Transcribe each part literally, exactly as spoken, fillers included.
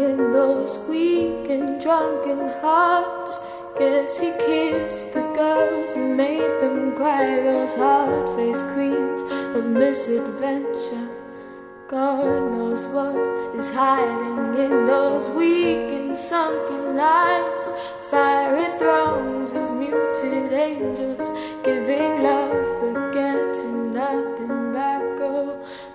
in those weak and drunken hearts. Guess he kissed the girls and made them cry, those hard-faced queens of misadventure. God knows what is hiding in those weak and sunken lines. Fiery throngs of muted angels, giving love but getting nothing back. Oh,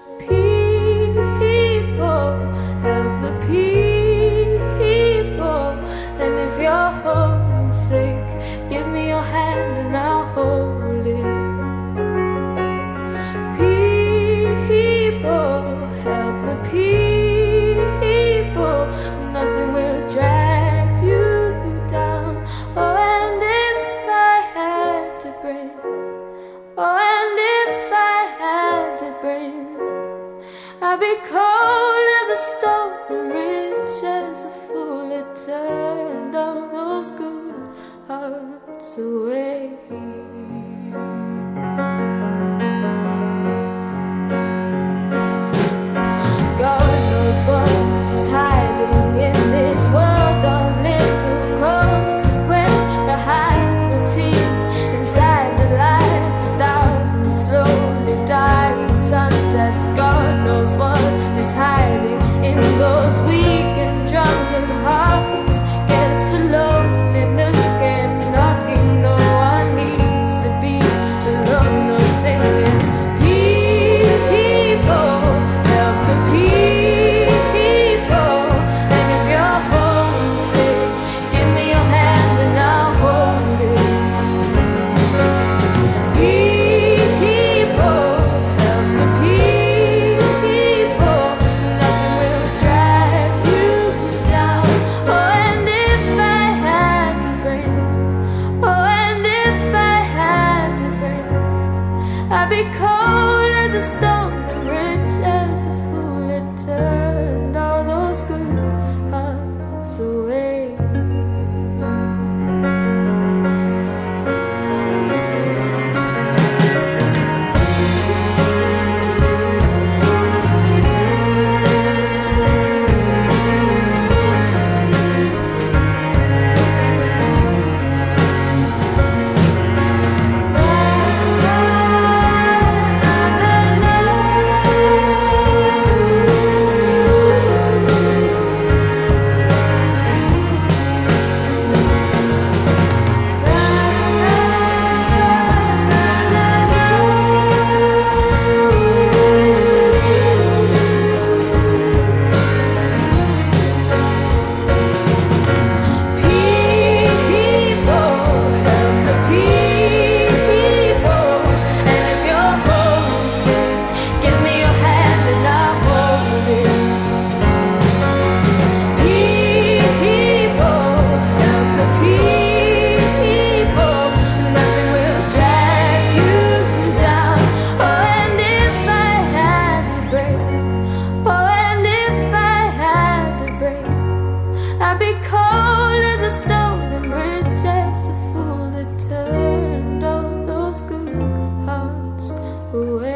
people, help the people. And if you're homesick, give me your hand and I'll hold it. People, help the people. Nothing will drag you down. Oh, and if I had to bring, oh, and if I had to bring, I'd be cold as a stone and rich as a fool. It turned all those good hearts away. God knows what is hiding in this world of little consequence. Behind the tears, inside the lies, a thousand slowly dying sunsets. God knows what is hiding in those weak and drunken hearts. Guess the loneliness came knocking. No one needs to be alone or singing. People, help the people. And if you're homesick, give me your hand and I'll hold it. People, help the people. Nothing will drag you down. Oh, and if I had to bring, oh, and if I had to bring, I'd be cold as a stone and rich as the fool. It turned all those good hearts away. I'd be cold as a stone and rich as a fool. That turned all those good hearts away.